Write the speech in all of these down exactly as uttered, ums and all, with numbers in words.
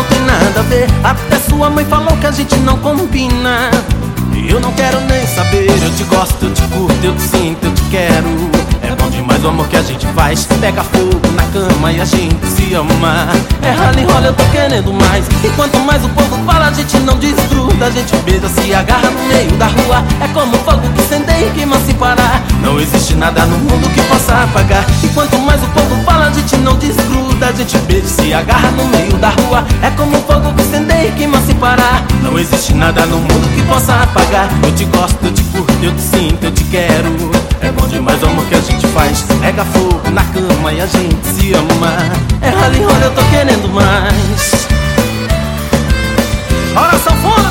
tem nada a ver. Até sua mãe falou que a gente não combina. E eu não quero nem saber. Eu te gosto, eu te curto, eu te sinto, eu te quero. É bom demais o amor que a gente faz. Pega fogo na cama e a gente se ama. É rala e rola, eu tô querendo mais. E quanto mais o povo fala, a gente não desgruda. A gente beija, se agarra no meio da rua. É como fogo que incendeia e queima sem parar. Não existe nada no mundo que possa apagar. E quanto mais o povo fala, a gente não desgruda. A gente beija, se agarra no meio da rua. É como fogo que incendeia e queima sem parar. Não existe nada no mundo que possa apagar. Eu te gosto, eu te curto, eu te sinto, eu te quero. É bom demais o amor que a gente faz. Pega fogo na cama e a gente se ama. É rala e rola, eu tô querendo mais. Ora, sanfona!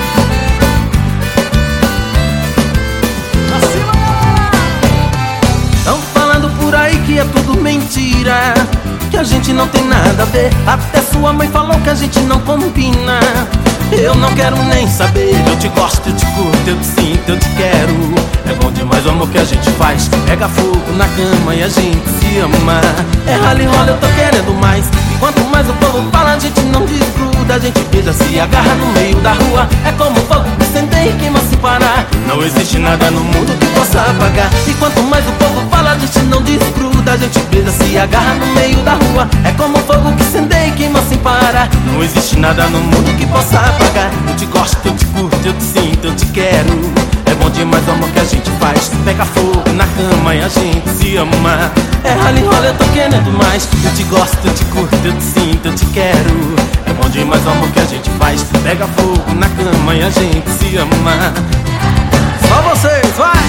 Tão falando por aí que é tudo mentira, que a gente não tem nada a ver. Até sua mãe falou que a gente não combina. Eu não quero nem saber. Eu te gosto, eu te curto, eu te sinto, eu te quero. É bom demais o amor que a gente faz. Pega fogo na cama e a gente se ama. É rala e rola, eu tô querendo mais. E quanto mais o povo fala, a gente não desgruda. A gente beija, se agarra no meio da rua. É como fogo que incendeia e queima sem parar. Não existe nada no mundo que possa apagar. E quanto mais o povo fala, a gente não desgruda. A gente beija, se agarra no meio da rua. É como fogo que incendeia e queima sem parar. Não existe nada no mundo que possa apagar. Eu te gosto, eu te curto, eu te sinto, eu te quero. É bom demais o amor que a gente faz. Pega fogo na cama e a gente se ama. É rala e rola, eu tô querendo mais. Eu te gosto, eu te curto, eu te sinto, eu te quero. É bom demais o amor que a gente faz. Pega fogo na cama e a gente se ama. Só vocês, vai!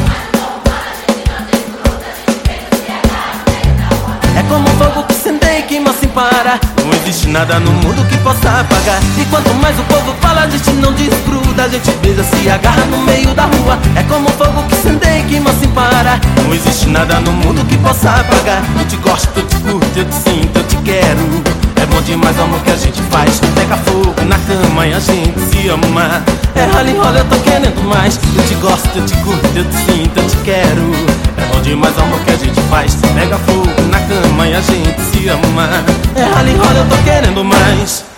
É como fogo que incendeia e queima sem parar. Não existe nada no mundo que possa apagar. E quanto mais o povo fala, a gente não desgruda. A gente beija, se agarra no meio da rua. É como fogo que incendeia e queima sem parar. Não existe nada no mundo que possa apagar. Eu te gosto, eu te curto, eu te sinto, eu te quero. É bom demais o amor que a gente faz. Pega fogo na cama e a gente se ama. É rala e rola, eu tô querendo mais. Eu te gosto, eu te curto, eu te sinto, eu te quero. É bom demais o amor que a gente faz. Pega fogo na cama e a gente se ama. É rala e rola, eu tô querendo mais.